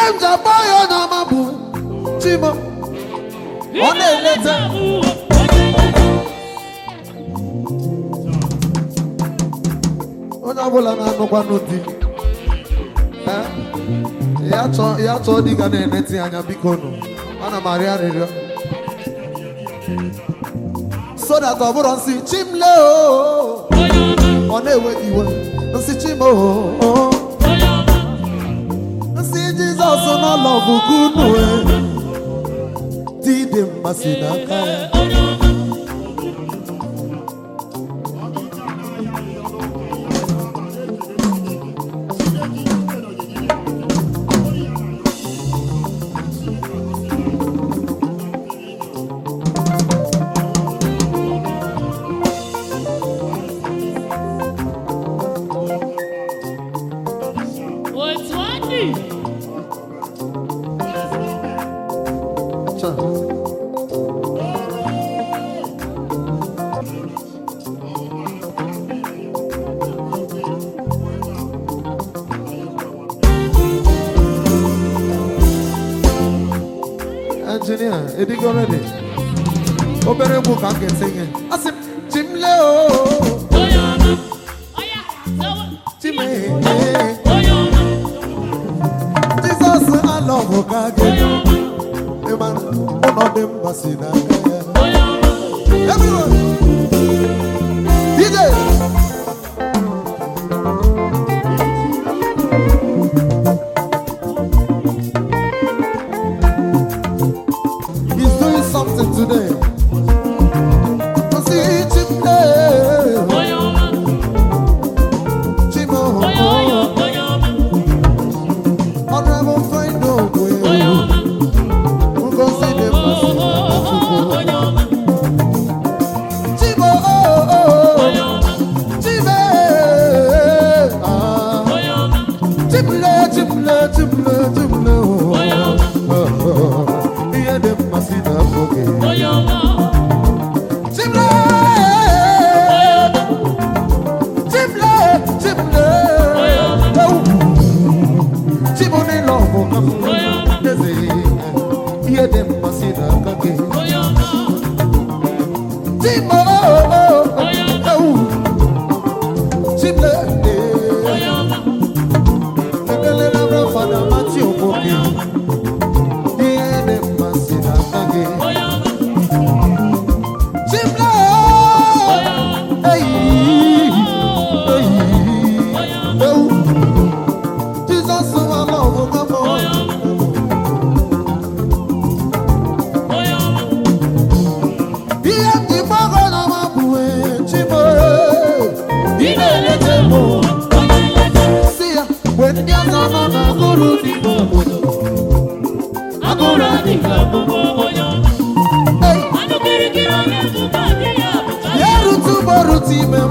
Jabayo na mabu Chimo One elete Ona bola na nokwa noti ya to diga na eneti anya biko no ana Maria rere so that oburo nsi chimle o ona ewe iwe nsi chimo nsi Jesus no love good no did him masina kaya Engineer, it is already. Open a book, I can sing it. I said, Jim Leo. Jimmy. Jesus, I love you. Man, one of them was in everyone. DJ. Today, I see today. Chimo, I'll never find no way. We'll go see them. Chimo, Chimle. Yeah, them must see them. Team